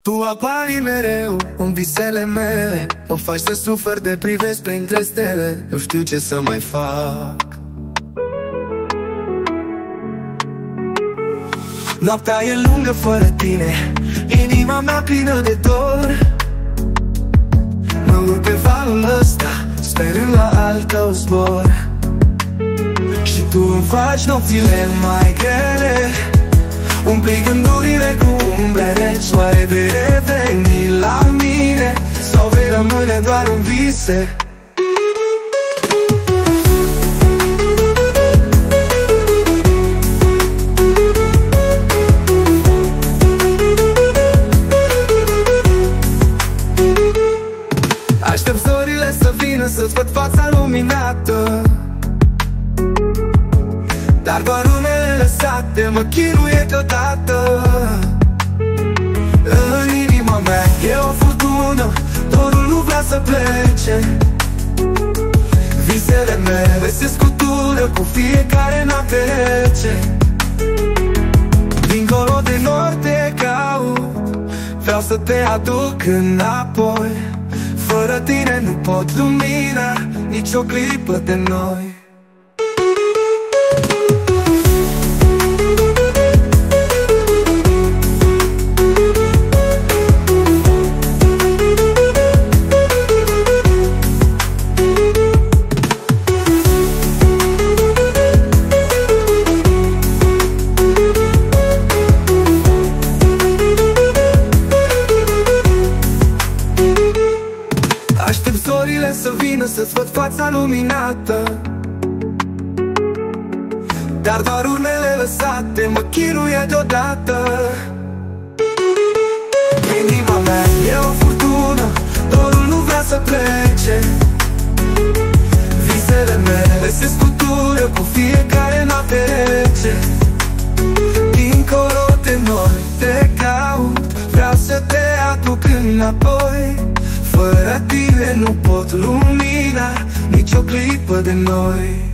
Tu apari mereu în visele mele, mă faci să sufăr de privesc printre stele. Nu știu ce să mai fac. Noaptea e lungă fără tine, inima mea plină de dor. Mă urc pe valul ăsta, sperând la al tău zbor. Și tu îmi faci nopțile mai grele, umpli gândurile cu umbre reci. Oare vei reveni la mine sau vei rămâne doar în vise? Aștept zorile să vină să-ți văd fața luminată, dar doar urmele lăsate mă chinuie deodată. În inima mea e o furtună, dorul nu vrea să plece. Visele mele se scutură cu fiecare noapte rece. Dincolo de nori te caut, vreau să te aduc înapoi. Fără tine nu pot lumina nici o clipă de noi. Aștept zorile să vină să-ți văd fața luminată, dar doar urmele lăsate mă chinuie deodată. Inima mea e o furtună, dorul nu vrea să plece. Visele mele se scutură cu fiecare noapte rece. Dincolo de noi te caut, vreau să te aduc înapoi. Fără tine nu pot lumina nici o clipă de noi.